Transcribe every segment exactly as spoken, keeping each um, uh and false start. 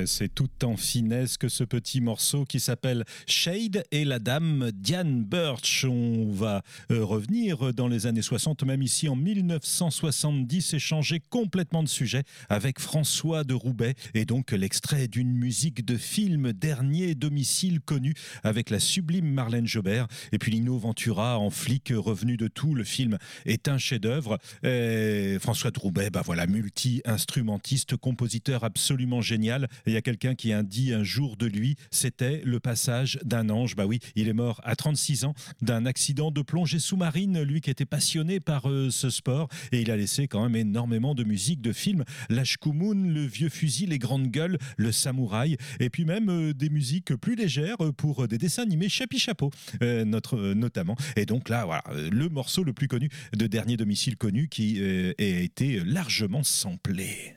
c'est tout en finesse que ce petit morceau qui s'appelle Shade et la dame Diane Birch. On va euh, revenir dans les années soixante, même ici en mille neuf cent soixante-dix, et changer complètement de sujet avec François de Roubaix et donc l'extrait d'une musique de film, Dernier domicile connu, avec la sublime Marlène Jobert et puis Lino Ventura en flic revenu de tout. Le film est un chef-d'œuvre. Et François de Roubaix, bah voilà, multi-instrumentiste, compositeur absolument génial. Il y a quelqu'un qui a dit un jour de lui, c'était le passage d'un ange. Bah oui, il est mort à trente-six ans d'un accident de plongée sous-marine, lui qui était passionné par euh, ce sport, et il a laissé quand même énormément de musique, de films, Lashkumun, Le Vieux Fusil, Les Grandes Gueules, Le Samouraï, et puis même euh, des musiques plus légères pour des dessins animés, Chapi Chapeau, euh, notre, euh, notamment. Et donc là, voilà, le morceau le plus connu de Dernier domicile connu qui euh, a été largement samplé.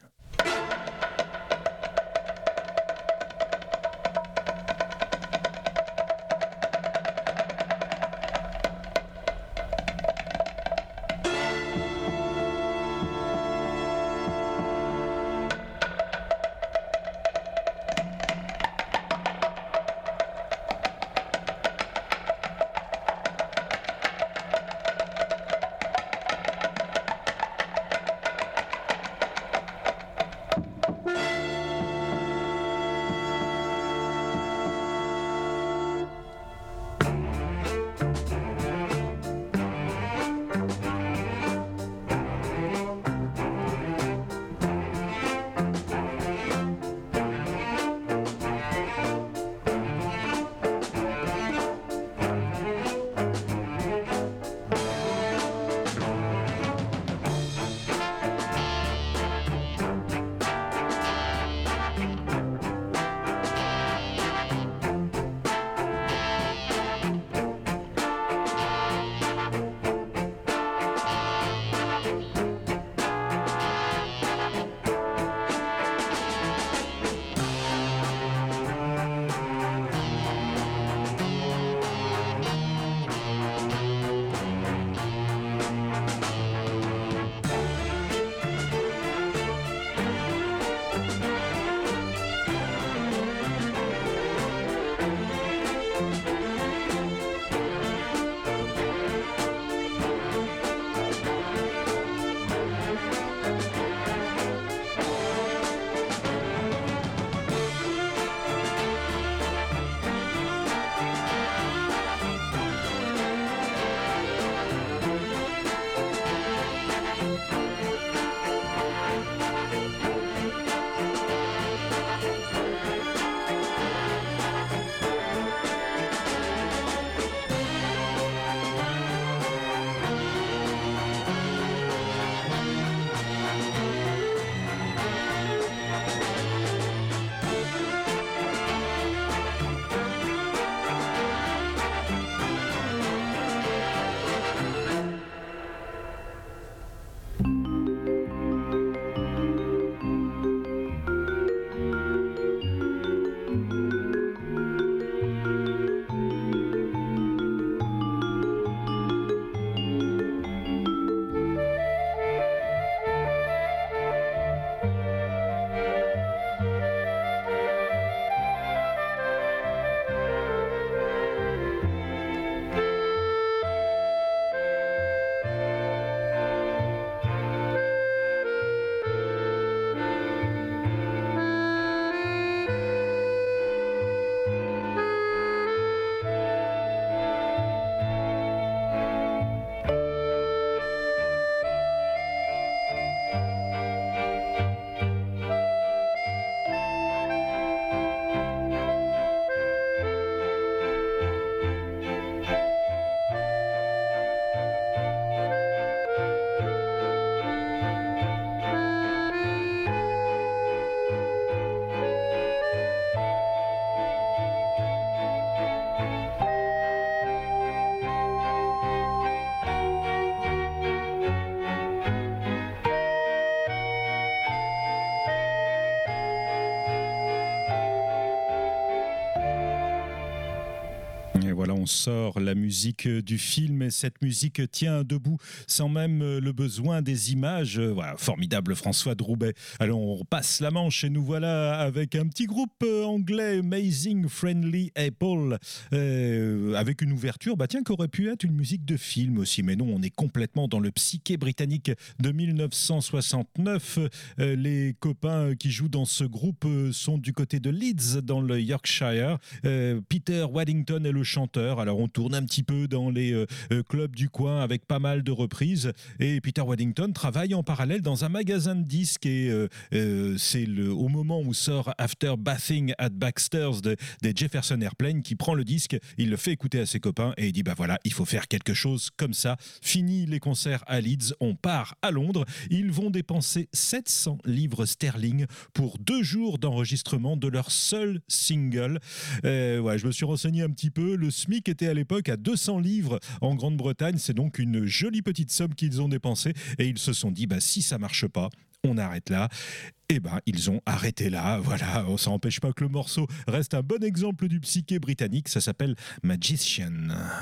voilà, on sort la musique du film et cette musique tient debout sans même le besoin des images. Voilà, formidable François de Roubaix. Alors on passe la Manche et nous voilà avec un petit groupe anglais, Amazing Friendly Apple, euh, avec une ouverture, bah tiens, qu'aurait pu être une musique de film aussi, mais non, on est complètement dans le psyché britannique de mille neuf cent soixante-neuf. Euh, les copains qui jouent dans ce groupe sont du côté de Leeds, dans le Yorkshire. Euh, Peter Waddington est le chanteur. Alors on tourne un petit peu dans les euh, clubs du coin avec pas mal de reprises. Et Peter Waddington travaille en parallèle dans un magasin de disques. Et euh, euh, c'est le, au moment où sort After Bathing at Baxter's de, des Jefferson Airplane qui prend le disque, il le fait écouter à ses copains et il dit bah voilà, il faut faire quelque chose comme ça. Fini les concerts à Leeds, on part à Londres. Ils vont dépenser sept cents livres sterling pour deux jours d'enregistrement de leur seul single. Euh, ouais, je me suis renseigné un petit peu. Le S M I C était à l'époque à deux cents livres en Grande-Bretagne. C'est donc une jolie petite somme qu'ils ont dépensée et ils se sont dit bah si ça marche pas, on arrête là. Eh ben, ils ont arrêté là. Voilà, ça n'empêche pas que le morceau reste un bon exemple du psyché britannique. Ça s'appelle Magician.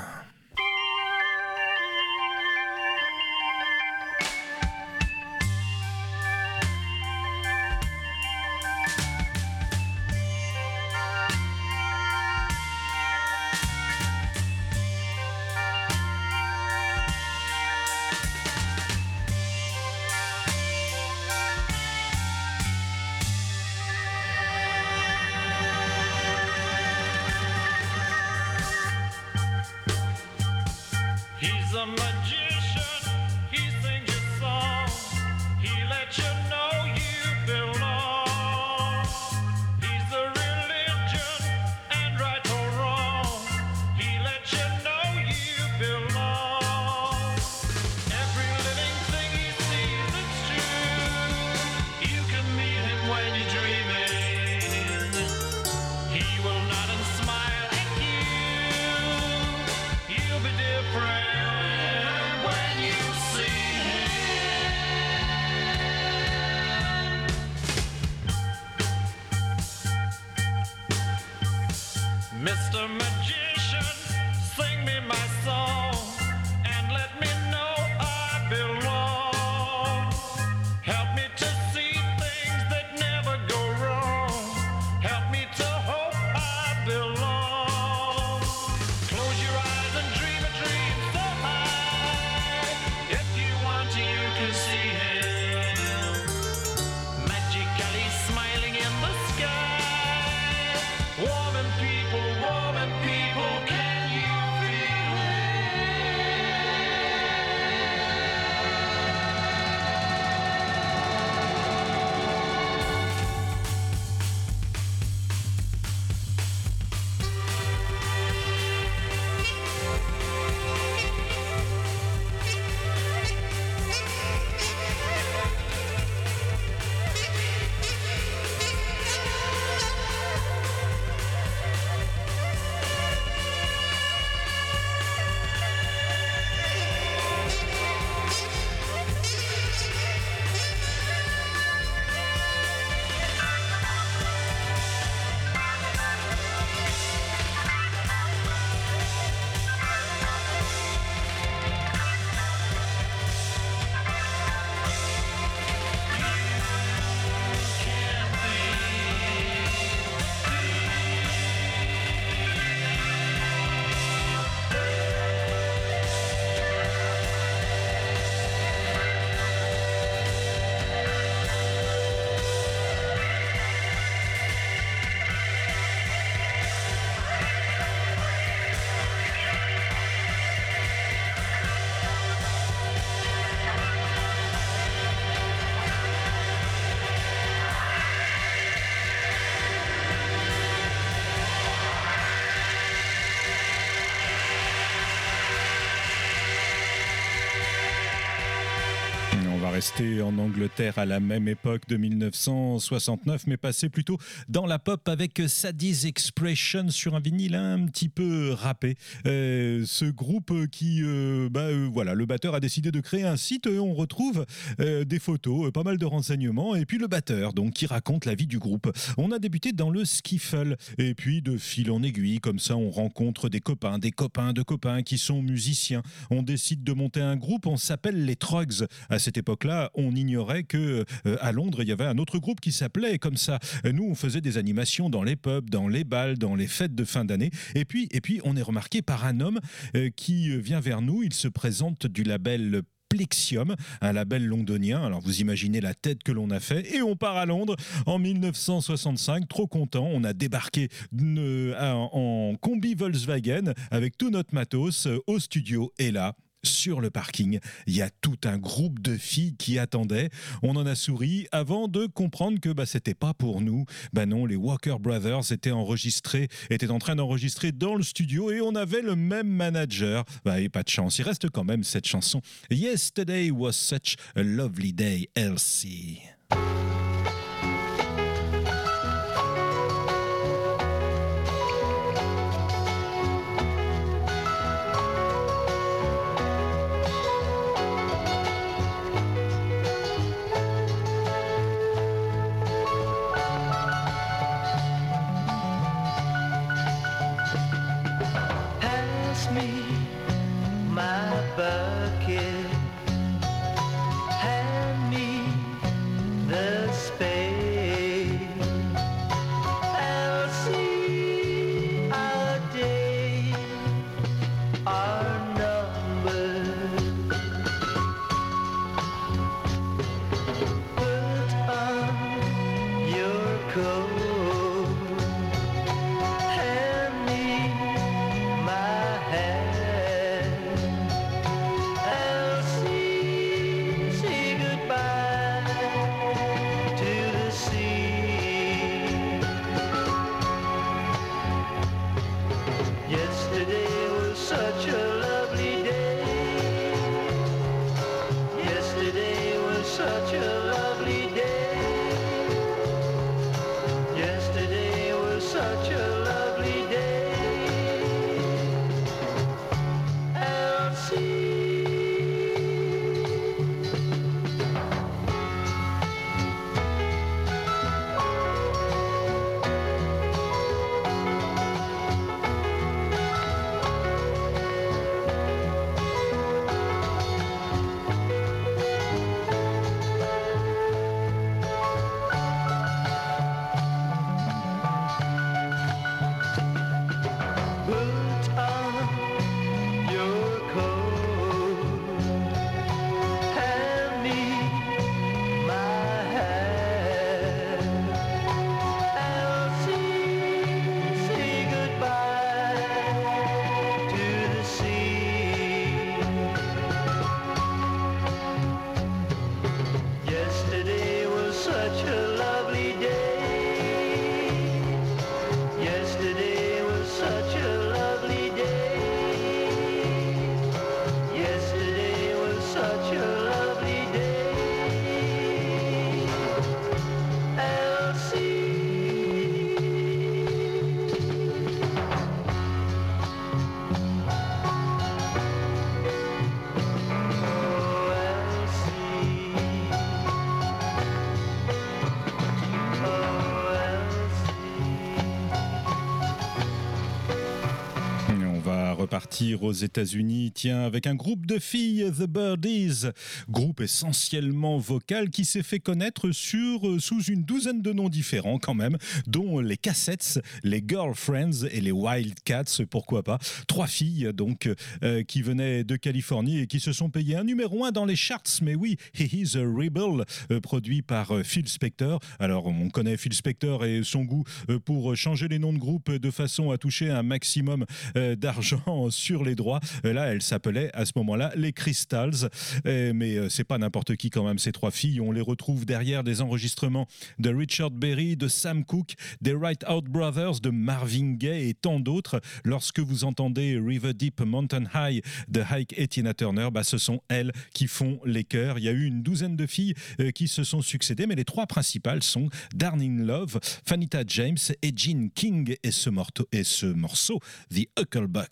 Mister Magician, sing me my song and let me know I belong. Help me to see things that never go wrong. Help me to hope I belong. Close your eyes and dream a dream so high. If you want to, you can see him magically smiling in the sky. Warming people, warming people, can you feel? rester en Angleterre à la même époque de mille neuf cent soixante-neuf, mais passer plutôt dans la pop avec Sadie's Expression sur un vinyle un petit peu râpé. Euh, ce groupe qui, euh, bah, euh, voilà, le batteur a décidé de créer un site et on retrouve euh, des photos, pas mal de renseignements, et puis le batteur, donc, qui raconte la vie du groupe. On a débuté dans le skiffle, et puis de fil en aiguille, comme ça, on rencontre des copains, des copains de copains qui sont musiciens. On décide de monter un groupe, on s'appelle les Trogs. À cette époque-là, on ignorait que euh, à Londres, il y avait un autre groupe qui s'appelait comme ça. Nous, on faisait des animations dans les pubs, dans les bals, dans les fêtes de fin d'année. Et puis, et puis on est remarqué par un homme euh, qui vient vers nous. Il se présente du label Plexium, un label londonien. Alors vous imaginez la tête que l'on a fait, et on part à Londres en mille neuf cent soixante-cinq, trop content. On a débarqué euh, en combi Volkswagen avec tout notre matos euh, au studio, et là, sur le parking, il y a tout un groupe de filles qui attendaient. On en a souri avant de comprendre que bah, c'était pas pour nous. Bah non, les Walker Brothers étaient enregistrés, étaient en train d'enregistrer dans le studio, et on avait le même manager. Bah, et pas de chance. Il reste quand même cette chanson. Yesterday was such a lovely day, Elsie. Partir aux États-Unis, tiens, avec un groupe de filles, The Birdies, groupe essentiellement vocal qui s'est fait connaître sur, sous une douzaine de noms différents quand même, dont les Cassettes, les Girlfriends et les Wildcats, pourquoi pas. Trois filles donc euh, qui venaient de Californie et qui se sont payées un numéro un dans les charts, mais oui, He Is a Rebel, euh, produit par euh, Phil Spector. Alors on connaît Phil Spector et son goût euh, pour changer les noms de groupe de façon à toucher un maximum euh, d'argent vraiment sur les droits. Et là, elle s'appelait à ce moment-là les Crystals. Et, mais euh, c'est pas n'importe qui quand même, ces trois filles. On les retrouve derrière des enregistrements de Richard Berry, de Sam Cooke, des Right Out Brothers, de Marvin Gaye et tant d'autres. Lorsque vous entendez River Deep Mountain High de Ike et Tina Turner, bah, ce sont elles qui font les chœurs. Il y a eu une douzaine de filles euh, qui se sont succédées, mais les trois principales sont Darlene Love, Fanita James et Jean King et ce, morto, et ce morceau, The Hucklebuck.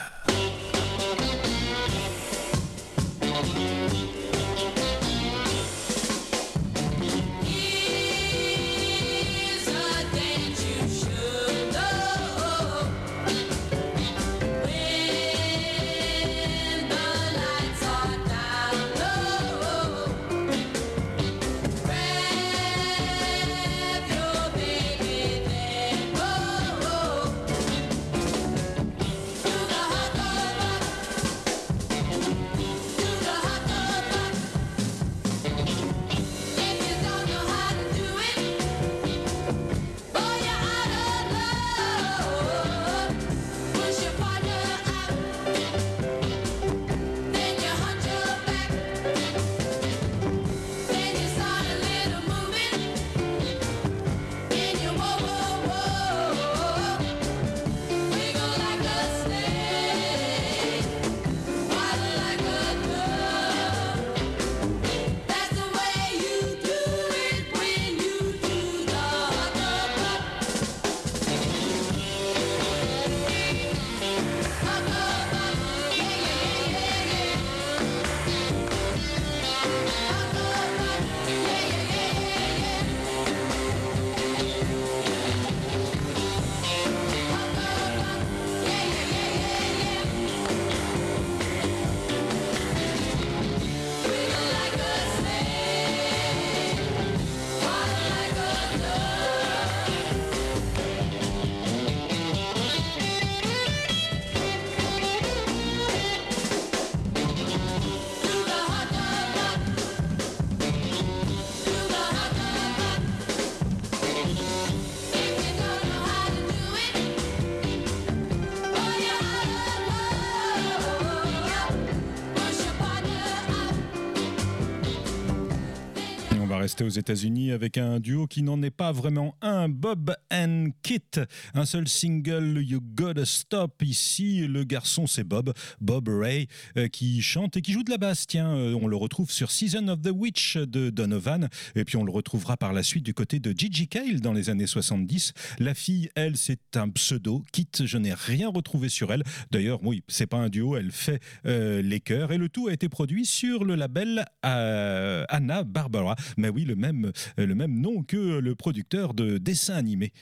Rester aux États-Unis avec un duo qui n'en est pas vraiment un, Bob and Kit. Un seul single, You Gotta Stop. Ici, le garçon, c'est Bob, Bob Ray, euh, qui chante et qui joue de la basse. Tiens, euh, on le retrouve sur Season of the Witch de Donovan. Et puis, on le retrouvera par la suite du côté de Gigi Cale dans les années soixante-dix. La fille, elle, c'est un pseudo. Kit, je n'ai rien retrouvé sur elle. D'ailleurs, oui, c'est pas un duo, elle fait euh, les chœurs. Et le tout a été produit sur le label euh, Anna Barbara. Mais oui, le même, le même nom que le producteur de dessins animés.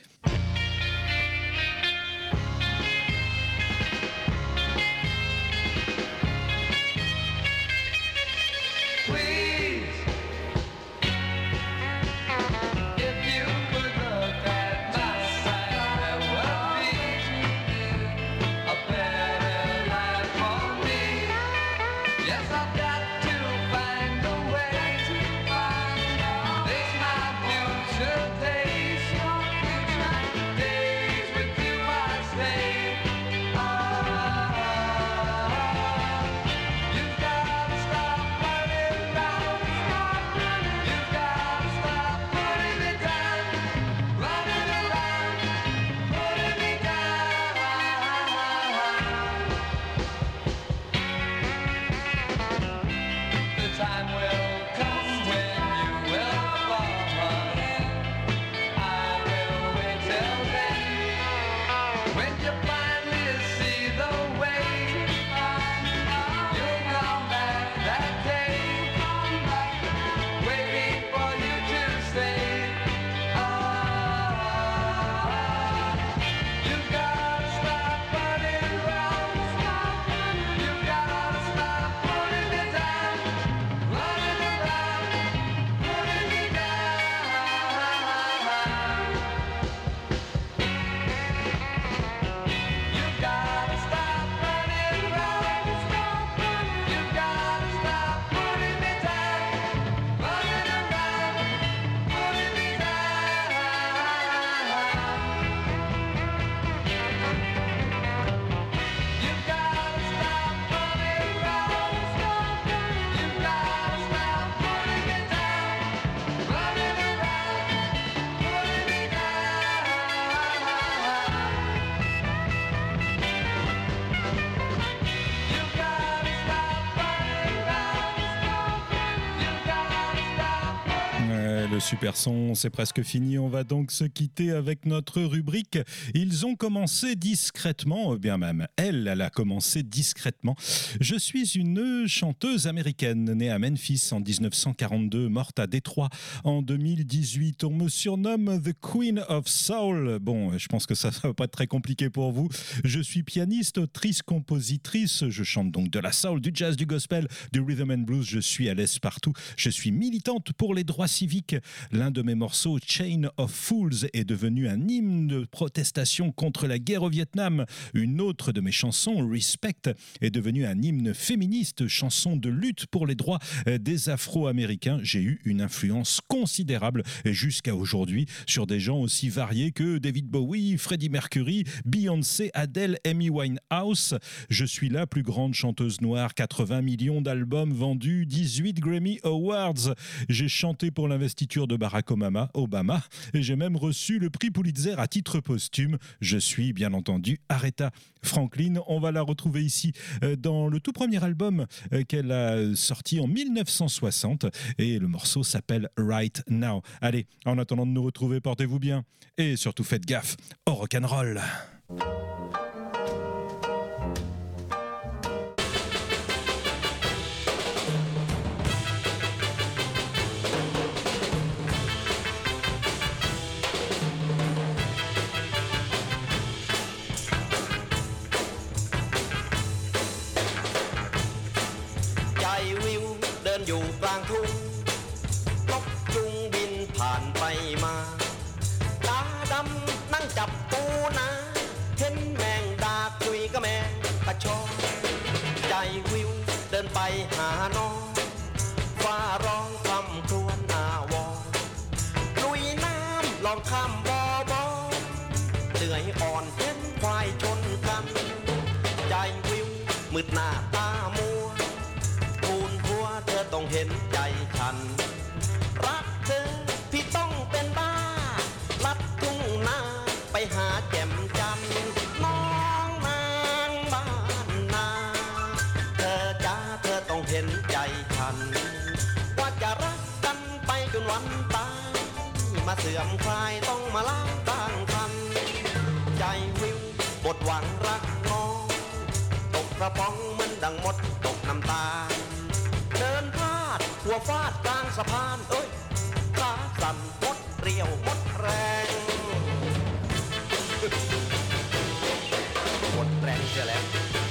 Stop Super Son, c'est presque fini. On va donc se quitter avec notre rubrique. Ils ont commencé discrètement, bien même elle, elle a commencé discrètement. Je suis une chanteuse américaine née à Memphis en dix-neuf cent quarante-deux, morte à Détroit en deux mille dix-huit. On me surnomme The Queen of Soul. Bon, je pense que ça ne va pas être très compliqué pour vous. Je suis pianiste, autrice, compositrice. Je chante donc de la soul, du jazz, du gospel, du rhythm and blues. Je suis à l'aise partout. Je suis militante pour les droits civiques. L'un de mes morceaux, Chain of Fools, est devenu un hymne de protestation contre la guerre au Vietnam. Une autre de mes chansons, Respect, est devenue un hymne féministe, chanson de lutte pour les droits des Afro-Américains. J'ai eu une influence considérable jusqu'à aujourd'hui sur des gens aussi variés que David Bowie, Freddie Mercury, Beyoncé, Adele, Amy Winehouse. Je suis la plus grande chanteuse noire, quatre-vingts millions d'albums vendus, dix-huit Grammy Awards. J'ai chanté pour l'investiture de Barack Obama, Obama et j'ai même reçu le prix Pulitzer à titre posthume. Je suis bien entendu Aretha Franklin. On va la retrouver ici dans le tout premier album qu'elle a sorti en dix-neuf cent soixante et le morceau s'appelle Right Now. Allez, en attendant de nous retrouver, portez-vous bien et surtout faites gaffe au rock'n'roll. อยู่กลางทุ่งนกยุงบินผ่านไปมาตาดำนั่งจับปูนาเห็นแมงดาคุยกับแมงกระชอนใจวิวเดินไปหาน้องฟ้าร้องคำครวญอาวรลุยน้ำลองข้ามบ่อบอเหนื่อยอ่อนเห็นควายชนกันใจวิวมืดหน้าตามัวเธอต้องเห็นใจฉันรักเธอพี่ต้องเป็นบ้าลัดทุ่งนาไปหาแจ่มจันทร์น้องนางบ้านนาเธอจ้าเธอต้องเห็นใจฉันว่าจะรักกันไปจนวันตายมาเสื่อมคลายต้องมาล้างต่างคันใจวิวบทหวังรักน้องตกกระป๋องเหมือนดังมดตกน้ำตาเดินพลาดหัวฟาดกลางสะพานเอ้ยขาสั่นหมดเรี่ยวหมดแรงหมดแรงเสียแล้ว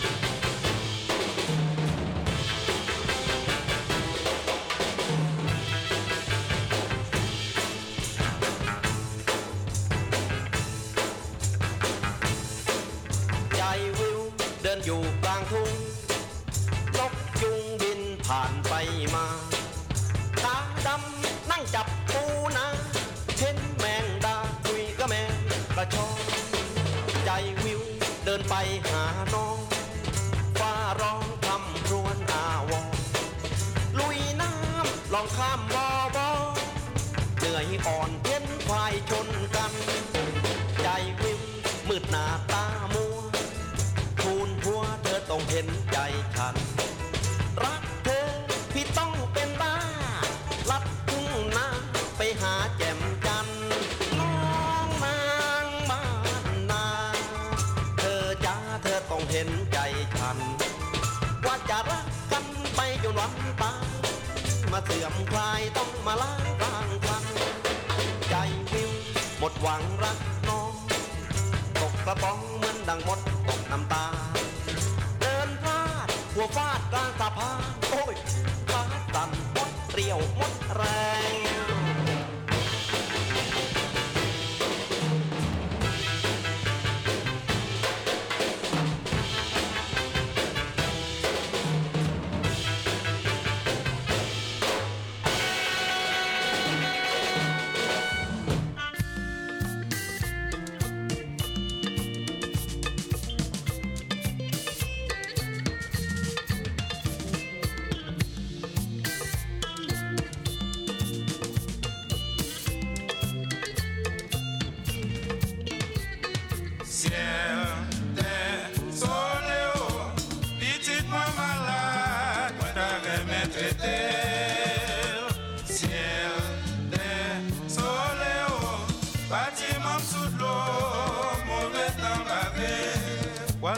ใจวิวเดินอยู่กลางทุ่งนกยุงบินผ่านไปมาตาดำนั่งจับปูนาเห็นแมงดาคุยกับแมงกระชอนใจวิวเดินไปหาน้องฟ้าร้องคำครวญอาวรลุยน้ำลองข้ามบ่อบอเหนื่อยอ่อนเห็นควายชนกันใจวิวมืดหน้าตามัวทูลหัวเธอต้องเห็นใจฉันรักเธอพี่ต้องเป็นบ้าลัดทุ่งนาไปหาแจ่มจันทร์น้องนางบ้านนาเธอจ้าเธอต้องเห็นใจฉันว่าจะรักกันไปจนวันตายมาเสื่อมคลายต้องมาล้างทางคันใจวิวหมดหวังรักน้องตกกระป๋องเหมือนดังมดตกน้ำตาเดินพลาดหัวฟาดกลางสะพานโอ้ยขาสั่นหมดเรี่ยวหมดแรง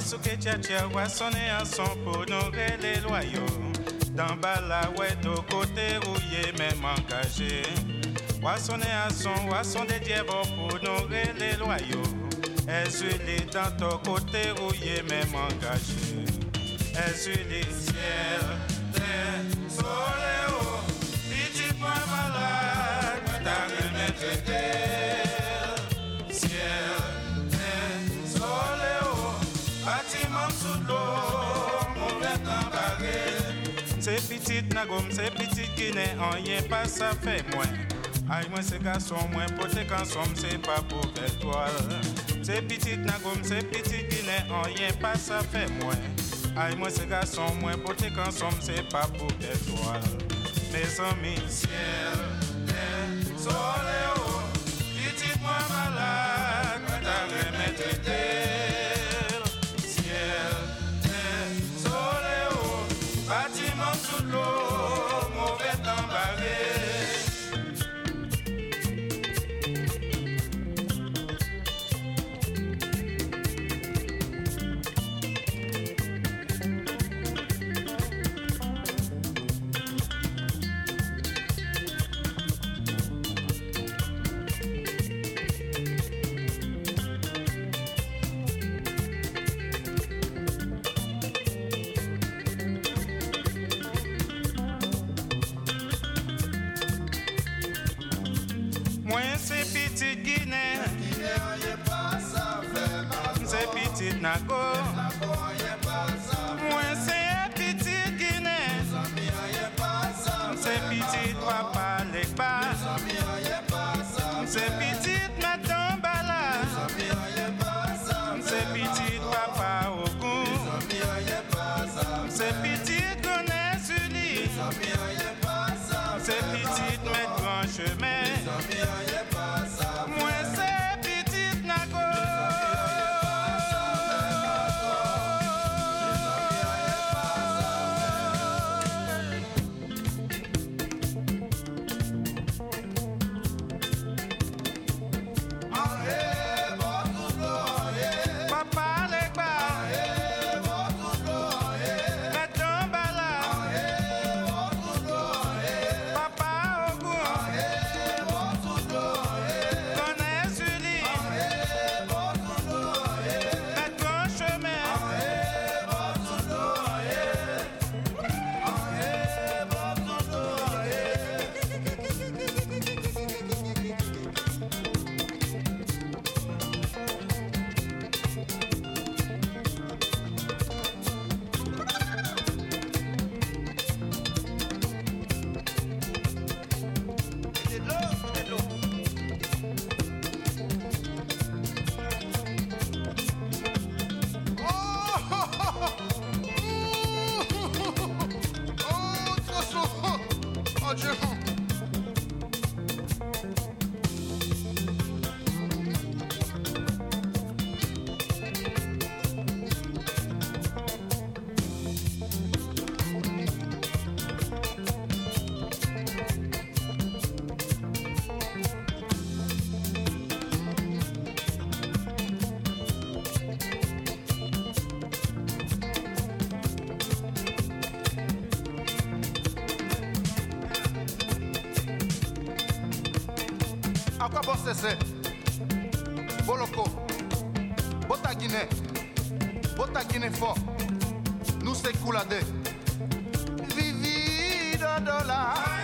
Ouasouke tcha-tcha, ouassonné en son pour nous les loyaux. Dans bala, ouais, de côté rouillé, même engagé. Ouassonné à son, ouasson des dièvres pour nous les loyaux. Est-ce dans ton côté rouillé, même engagé. Est-ce les ciel, terre, soleil, oh, petit point malade, t'as remettre terre, ciel, terre, soleil, oh, bâtiment sous l'eau, mauvais temps barré. C'est petit nagom, c'est petit Guinée, en rien pas ça fait moins. Aïe, moi c'est garçon, moins poté quand somme, c'est pas pour étoile. C'est petit nagom, c'est petit Guinée, en rien pas ça fait moins. Aïe, moi c'est garçon, moins poté quand somme, c'est pas pour étoile. Mes amis, ciel, terre, soleil, oh, petit moi malade, t'as remettre terre, ciel, terre, soleil, oh, bâtiment sous l'eau, mauvais temps barré. Nago, moi c'est petit Guinée, c'est petit papa les bas, c'est petit Madame Bala, c'est petit papa au goût, c'est petit Gonnet Suli, c'est petit Maître Grand Chemin, moi c'est petit Nago. Akwa bon sese, Boloko, Bota Guinée, Bota Guinée fort, nous c'est Koulade. Vivi de dollar.